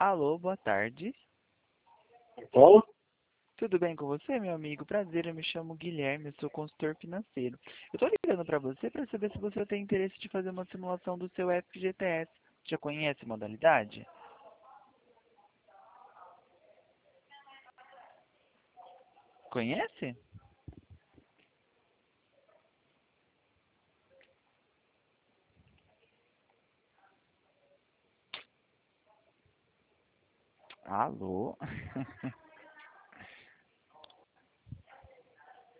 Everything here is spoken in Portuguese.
Alô, boa tarde. Bom, Tudo bem com você, meu amigo? Prazer, eu me chamo Guilherme, eu sou consultor financeiro. Eu estou ligando para você para saber se você tem interesse de fazer uma simulação do seu FGTS. Já conhece a modalidade? Conhece? Alô?